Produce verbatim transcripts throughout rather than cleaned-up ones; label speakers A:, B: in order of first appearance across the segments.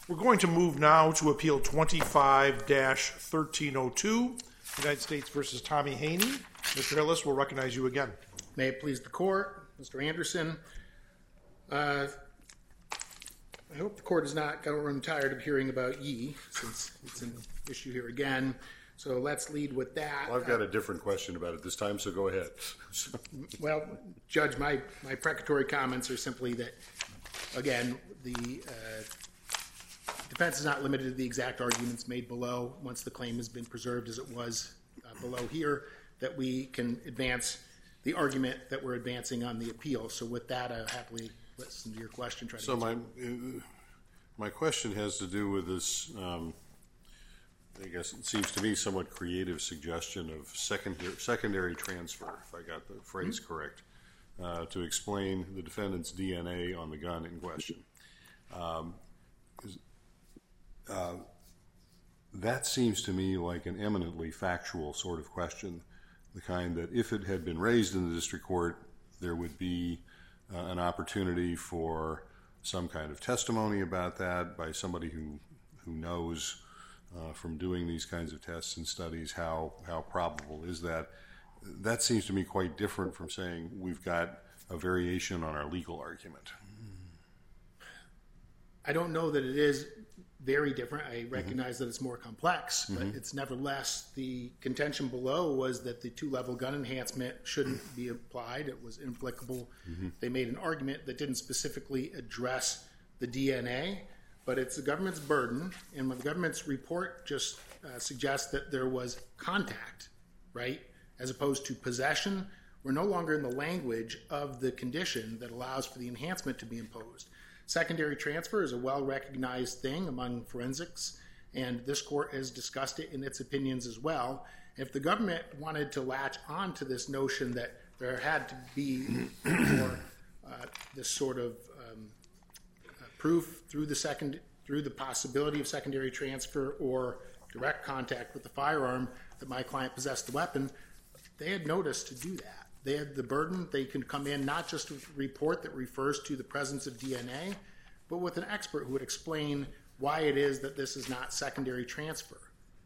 A: We're going to move now to Appeal twenty-five dash thirteen oh two, United States versus Tommy Haney. Mister Hillis, we'll recognize you again.
B: May it please the court, Mister Anderson. Uh, I hope the court is not going to run tired of hearing about Yee, since it's an issue here again. So let's lead with that.
C: Well, I've got a different question about it this time, so go ahead.
B: Well, Judge, my, my precatory comments are simply that, again, the uh, defense is not limited to the exact arguments made below. Once the claim has been preserved as it was uh, below here, that we can advance the argument that we're advancing on the appeal. So with that, I'll happily listen to your question. Try to
C: so my, uh, my question has to do with this, um, I guess it seems to me, somewhat creative suggestion of secondary, secondary transfer, if I got the phrase mm-hmm. correct, uh, to explain the defendant's D N A on the gun in question. Um, is, uh, that seems to me like an eminently factual sort of question, the kind that if it had been raised in the district court, there would be uh, an opportunity for some kind of testimony about that by somebody who, who knows Uh, from doing these kinds of tests and studies, how, how probable is that? That seems to me quite different from saying we've got a variation on our legal argument.
B: I don't know that it is very different. I recognize mm-hmm. that it's more complex, but mm-hmm. it's nevertheless, the contention below was that the two-level gun enhancement shouldn't be applied. It was inapplicable. Mm-hmm. They made an argument that didn't specifically address the D N A, but it's the government's burden, and when the government's report just uh, suggests that there was contact, right, as opposed to possession, we're no longer in the language of the condition that allows for the enhancement to be imposed. Secondary transfer is a well-recognized thing among forensics, and this court has discussed it in its opinions as well. If the government wanted to latch on to this notion that there had to be more uh, this sort of um, proof through the second through the possibility of secondary transfer or direct contact with the firearm that my client possessed the weapon, they had notice to do that. They had the burden. They can come in not just with a report that refers to the presence of D N A, but with an expert who would explain why it is that this is not secondary transfer.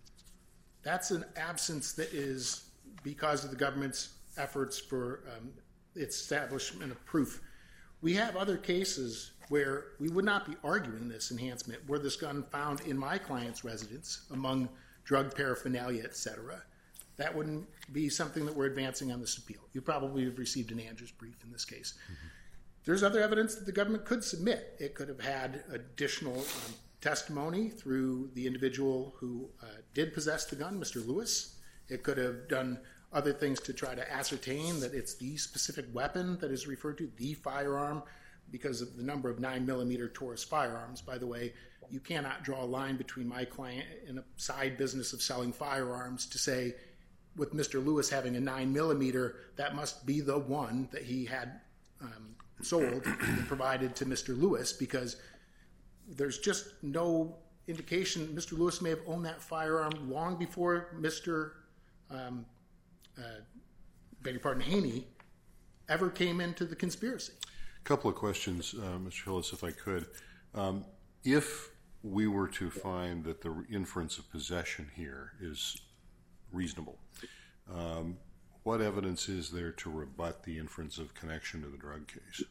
B: That's an absence that is because of the government's efforts for um, its establishment of proof. We have other cases where we would not be arguing this enhancement, were this gun found in my client's residence among drug paraphernalia, et cetera. That wouldn't be something that we're advancing on this appeal. You probably have received an Andrews brief in this case. Mm-hmm. There's other evidence that the government could submit. It could have had additional um, testimony through the individual who uh, did possess the gun, Mister Lewis. It could have done other things to try to ascertain that it's the specific weapon that is referred to, the firearm, because of the number of nine millimeter Taurus firearms. By the way, you cannot draw a line between my client and a side business of selling firearms to say, with Mister Lewis having a nine millimeter, that must be the one that he had um, sold and provided to Mister Lewis, because there's just no indication. Mister Lewis may have owned that firearm long before Mister Um, uh, beg your pardon, Haney ever came into the conspiracy.
C: A couple of questions, uh, Mister Hillis, if I could. Um, if we were to find that the inference of possession here is reasonable, um, what evidence is there to rebut the inference of connection to the drug case?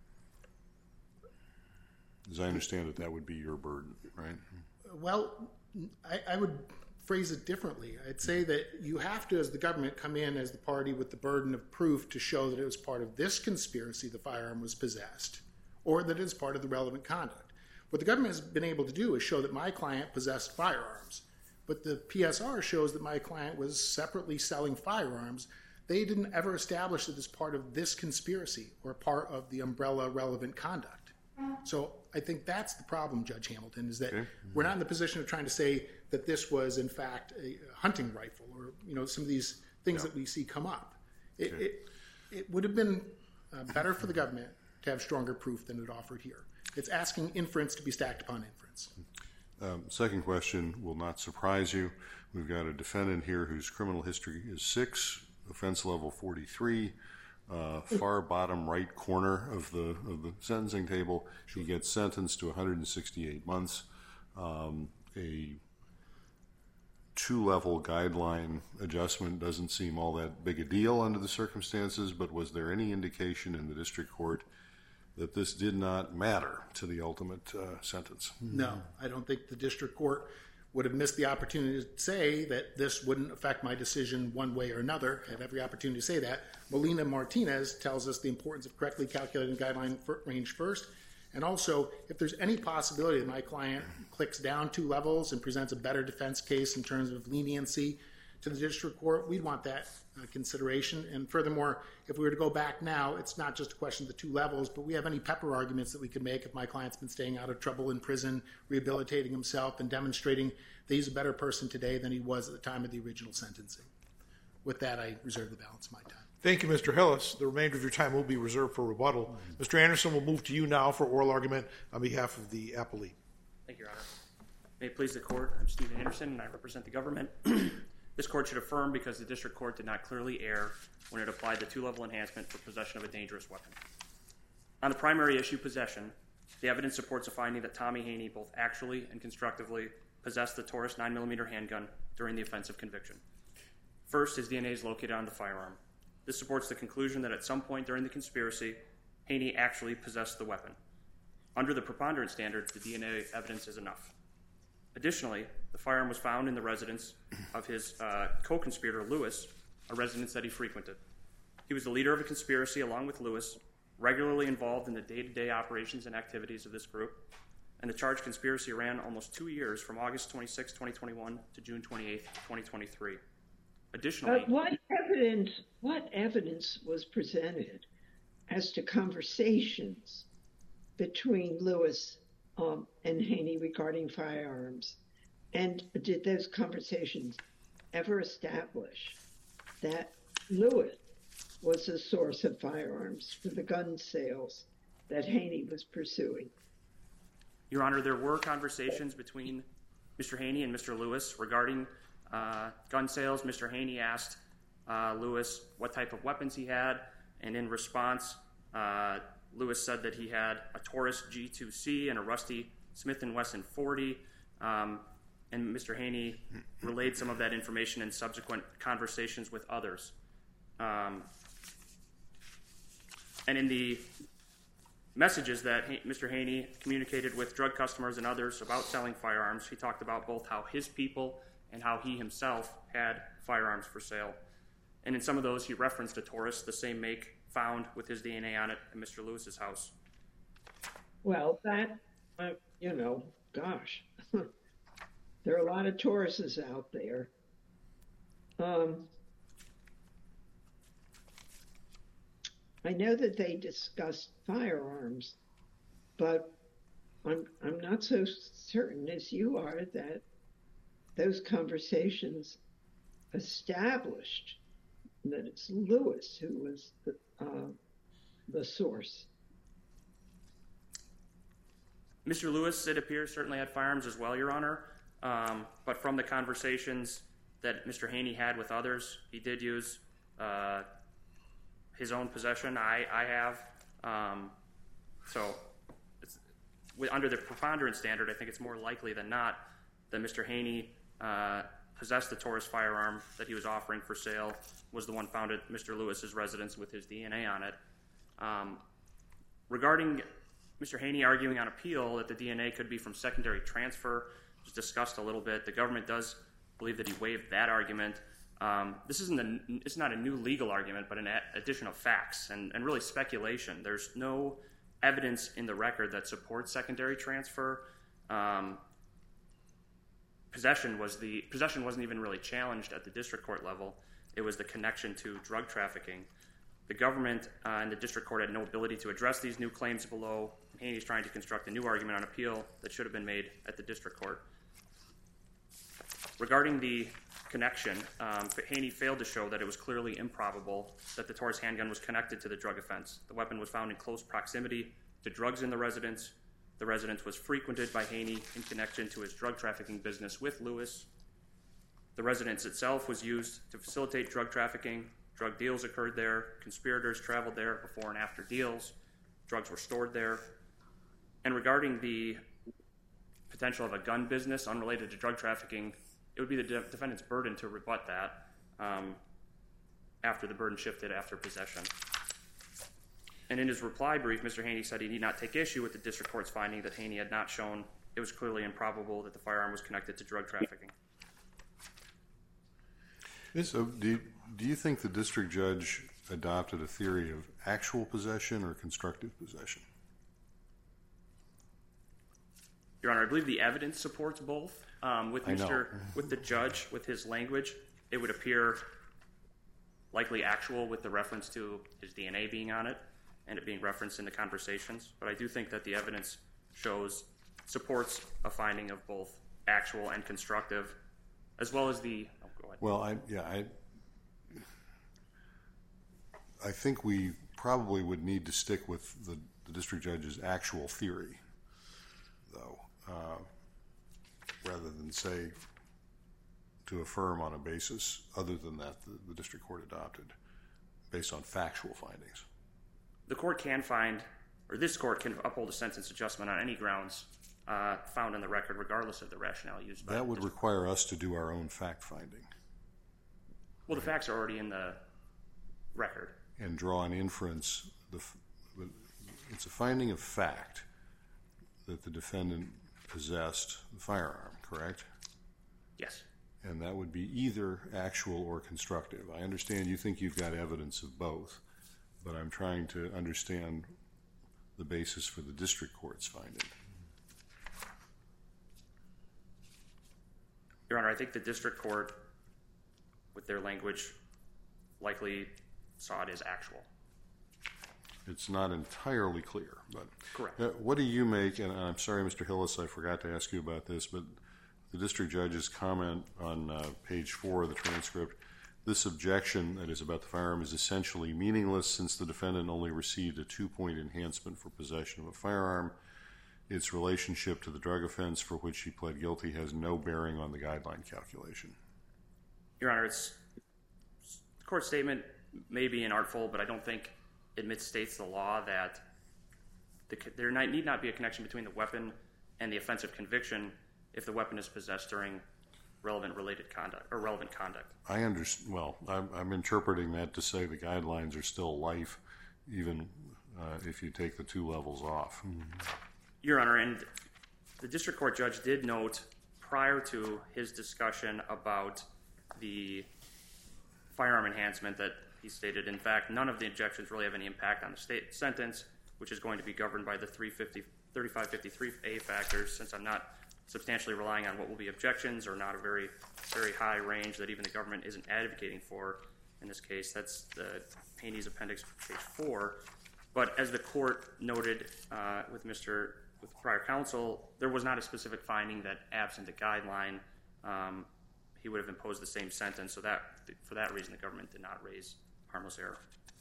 C: As I understand it, that would be your burden, right?
B: Well, I, I would phrase it differently. I'd say that you have to, as the government, come in as the party with the burden of proof to show that it was part of this conspiracy the firearm was possessed, or that it is part of the relevant conduct. What the government has been able to do is show that my client possessed firearms, but the P S R shows that my client was separately selling firearms. They didn't ever establish that it's part of this conspiracy or part of the umbrella relevant conduct. So I think that's the problem, Judge Hamilton, is that okay. we're not in the position of trying to say that this was, in fact, a hunting rifle or, you know, some of these things yeah. that we see come up. It, okay. it, it would have been uh, better for the government to have stronger proof than it offered here. It's asking inference to be stacked upon inference.
C: Um, second question will not surprise you. We've got a defendant here whose criminal history is six, offense level forty-three, uh, far bottom right corner of the of the sentencing table. He gets sentenced to one hundred sixty-eight months. um, a two-level guideline adjustment doesn't seem all that big a deal under the circumstances, but was there any indication in the district court that this did not matter to the ultimate uh, sentence?
B: No, I don't think the district court would have missed the opportunity to say that this wouldn't affect my decision one way or another. Had every opportunity to say that. Molina Martinez tells us the importance of correctly calculating the guideline range first. And also, if there's any possibility that my client clicks down two levels and presents a better defense case in terms of leniency to the district court, we'd want that uh, consideration. And furthermore, if we were to go back now, it's not just a question of the two levels, but we have any pepper arguments that we could make if my client's been staying out of trouble in prison, rehabilitating himself, and demonstrating that he's a better person today than he was at the time of the original sentencing. With that, I reserve the balance of my time.
A: Thank you, Mister Hillis. The remainder of your time will be reserved for rebuttal. Mm-hmm. Mister Anderson, will move to you now for oral argument on behalf of the appellee.
D: Thank you, Your Honor. May it please the court, I'm Stephen Anderson, and I represent the government. This court should affirm because the district court did not clearly err when it applied the two-level enhancement for possession of a dangerous weapon. On the primary issue, possession, the evidence supports a finding that Tommy Haney both actually and constructively possessed the Taurus nine millimeter handgun during the offense of conviction. First, his D N A is located on the firearm. This supports the conclusion that at some point during the conspiracy, Haney actually possessed the weapon. Under the preponderance standard, the D N A evidence is enough. Additionally, the firearm was found in the residence of his uh, co-conspirator, Lewis, a residence that he frequented. He was the leader of a conspiracy along with Lewis, regularly involved in the day-to-day operations and activities of this group, and the charged conspiracy ran almost two years from August twenty-sixth, twenty twenty-one to June twenty-eighth, twenty twenty-three. Additionally,
E: uh, what evidence what evidence was presented as to conversations between Lewis um, and Haney regarding firearms? And did those conversations ever establish that Lewis was the source of firearms for the gun sales that Haney was pursuing?
D: Your Honor, there were conversations between Mister Haney and Mister Lewis regarding uh, gun sales. Mister Haney asked uh, Lewis what type of weapons he had, and in response, uh, Lewis said that he had a Taurus G two C and a rusty Smith and Wesson forty, um, and Mister Haney relayed some of that information in subsequent conversations with others. Um, and in the messages that Mister Haney communicated with drug customers and others about selling firearms, he talked about both how his people and how he himself had firearms for sale. And in some of those, he referenced a Taurus, the same make found with his D N A on it at Mister Lewis's house.
E: Well, that, uh, you know, gosh, there are a lot of Tauruses out there. Um, I know that they discussed firearms, but I'm I'm not so certain as you are that those conversations established that it's Lewis who was the, uh, the source.
D: Mister Lewis, it appears, certainly had firearms as well, Your Honor. Um, but from the conversations that Mister Haney had with others, he did use uh, his own possession. I, I have. Um, so it's, under the preponderance standard, I think it's more likely than not that Mister Haney uh, possessed the Taurus firearm that he was offering for sale, was the one found at Mister Lewis's residence with his D N A on it. Um, regarding Mister Haney arguing on appeal that the D N A could be from secondary transfer, was discussed a little bit. The government does believe that he waived that argument. Um, this isn't a, it's not a new legal argument, but an addition of facts and, and really speculation. There's no evidence in the record that supports secondary transfer. Um, possession was the possession wasn't even really challenged at the district court level. It was the connection to drug trafficking. The government uh, and the district court had no ability to address these new claims below. Haney's trying to construct a new argument on appeal that should have been made at the district court. Regarding the connection, um, Haney failed to show that it was clearly improbable that the Taurus handgun was connected to the drug offense. The weapon was found in close proximity to drugs in the residence. The residence was frequented by Haney in connection to his drug trafficking business with Lewis. The residence itself was used to facilitate drug trafficking. Drug deals occurred there. Conspirators traveled there before and after deals. Drugs were stored there. And regarding the potential of a gun business unrelated to drug trafficking, it would be the de- defendant's burden to rebut that um, after the burden shifted after possession. And in his reply brief, Mister Haney said he need not take issue with the district court's finding that Haney had not shown it was clearly improbable that the firearm was connected to drug trafficking.
C: So do you, do you think the district judge adopted a theory of actual possession or constructive possession?
D: Your Honor, I believe the evidence supports both. Um, with
C: I know.
D: Mister with the judge, with his language, it would appear likely actual with the reference to his D N A being on it and it being referenced in the conversations. But I do think that the evidence shows, supports a finding of both actual and constructive, as well as the, oh, go ahead.
C: Well, I, yeah, I, I think we probably would need to stick with the, the district judge's actual theory, though, uh, rather than say to affirm on a basis other than that the, the district court adopted, based on factual findings.
D: The court can find, or this court can uphold a sentence adjustment on any grounds uh, found in the record, regardless of the rationale used by
C: That
D: the
C: would
D: district.
C: require us to do our own fact finding
D: Well, the facts are already in the record.
C: and draw an inference. The, it's a finding of fact that the defendant possessed the firearm, correct?
D: Yes.
C: And that would be either actual or constructive. I understand you think you've got evidence of both, but I'm trying to understand the basis for the district court's finding.
D: Your Honor, I think the district court, with their language, likely saw it as actual.
C: It's not entirely clear, but
D: Correct.
C: uh, what do you make, and I'm sorry, Mister Hillis, I forgot to ask you about this, but the district judge's comment on uh, page four of the transcript, this objection that is about the firearm is essentially meaningless since the defendant only received a two-point enhancement for possession of a firearm. Its relationship to the drug offense for which he pled guilty has no bearing on the guideline calculation.
D: Your Honor, it's, the court statement may be inartful, but I don't think it misstates the law that the, there need not be a connection between the weapon and the offensive conviction if the weapon is possessed during relevant related conduct or relevant conduct.
C: I understand. Well, I'm, I'm interpreting that to say the guidelines are still life, even uh, if you take the two levels off.
D: Your Honor, and the district court judge did note prior to his discussion about the firearm enhancement that he stated, in fact, none of the objections really have any impact on the state sentence, which is going to be governed by the thirty-five fifty-three A factors, since I'm not substantially relying on what will be objections or not a very, very high range that even the government isn't advocating for in this case. That's the Haney's appendix, page four. But as the court noted uh, with Mister with prior counsel, there was not a specific finding that absent a guideline, um, he would have imposed the same sentence. So that, for that reason, the government did not raise harmless error.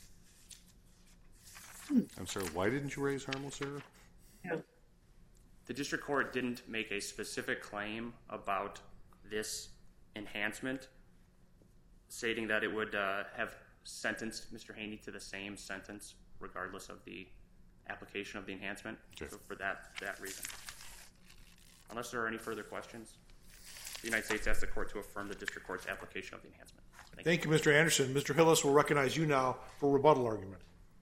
C: I'm sorry, why didn't you raise harmless error?
E: Yeah.
D: The district court didn't make a specific claim about this enhancement, stating that it would uh, have sentenced Mister Haney to the same sentence regardless of the application of the enhancement.
C: Okay.
D: So for that that reason. Unless there are any further questions, the United States asks the court to affirm the district court's application of the enhancement. Thank,
A: Thank you, Mister Anderson. Mister Hillis will recognize you now for rebuttal argument.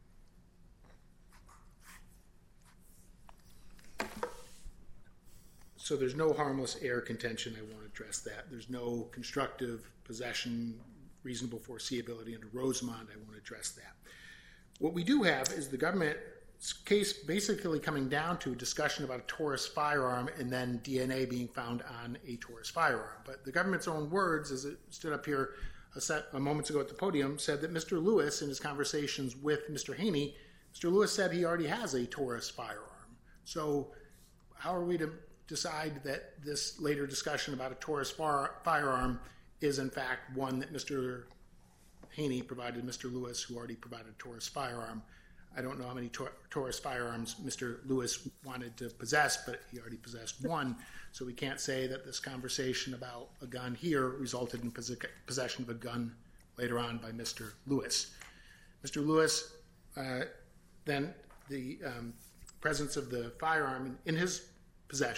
B: So there's no harmless error contention. I want to address that. There's no constructive possession, reasonable foreseeability under Rosemont. I want to address that. What we do have is the government's case basically coming down to a discussion about a Taurus firearm and then D N A being found on a Taurus firearm. But the government's own words, as it stood up here a, set, a moments ago at the podium, said that Mister Lewis, in his conversations with Mister Haney, Mister Lewis said he already has a Taurus firearm. So how are we to decide that this later discussion about a Taurus far, firearm is in fact one that Mister Haney provided Mister Lewis, who already provided a Taurus firearm? I don't know how many Tor- Taurus firearms Mister Lewis wanted to possess, but he already possessed one. So we can't say that this conversation about a gun here resulted in pos- possession of a gun later on by Mister Lewis. Mister Lewis, uh, then the um, presence of the firearm in, in his possession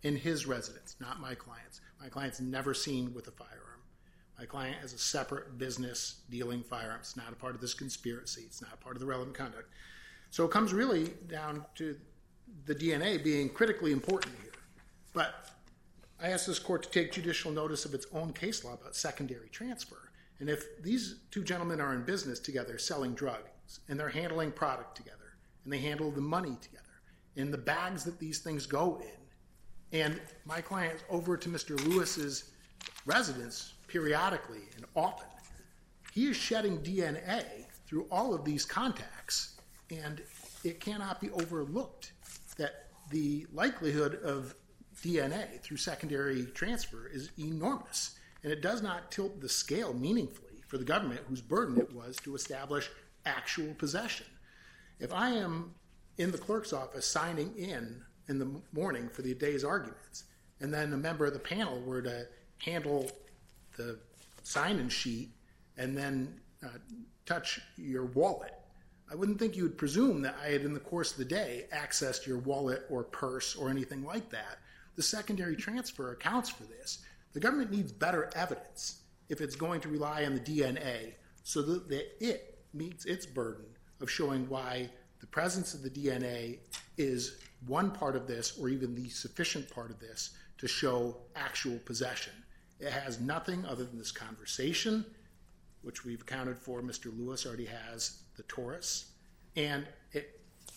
B: in his residence, not my client's. My client's never seen with a firearm. My client has a separate business dealing firearms. It's not a part of this conspiracy. It's not part of the relevant conduct. So it comes really down to the D N A being critically important here. But I asked this court to take judicial notice of its own case law about secondary transfer. And if these two gentlemen are in business together selling drugs, and they're handling product together, and they handle the money together, in the bags that these things go in, and my client's over to Mister Lewis's residence periodically and often, he is shedding D N A through all of these contacts, and it cannot be overlooked that the likelihood of D N A through secondary transfer is enormous, and it does not tilt the scale meaningfully for the government, whose burden it was to establish actual possession. If I am in the clerk's office signing in in the morning for the day's arguments, and then a member of the panel were to handle the sign-in sheet and then uh, touch your wallet, I wouldn't think you would presume that I had, in the course of the day, accessed your wallet or purse or anything like that. The secondary transfer accounts for this. The government needs better evidence if it's going to rely on the D N A so that, that it meets its burden of showing why the presence of the D N A is one part of this, or even the sufficient part of this, to show actual possession. It has nothing other than this conversation, which we've accounted for. Mister Lewis already has the Taurus, and it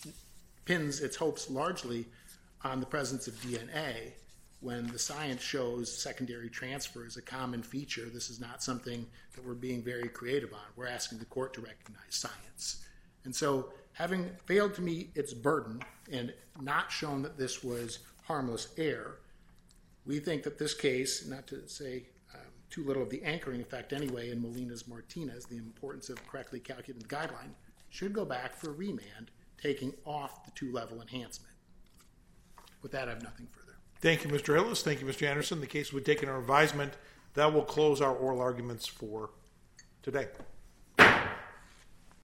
B: pins its hopes largely on the presence of D N A. When the science shows secondary transfer is a common feature, this is not something that we're being very creative on. We're asking the court to recognize science. And so, having failed to meet its burden and not shown that this was harmless error, we think that this case, not to say um, too little of the anchoring effect anyway in Molina's-Martinez, the importance of correctly calculating the guideline, should go back for a remand, taking off the two-level enhancement. With that, I have nothing further.
A: Thank you, Mister Hillis. Thank you, Mister Anderson. The case will be taken under advisement. That will close our oral arguments for today.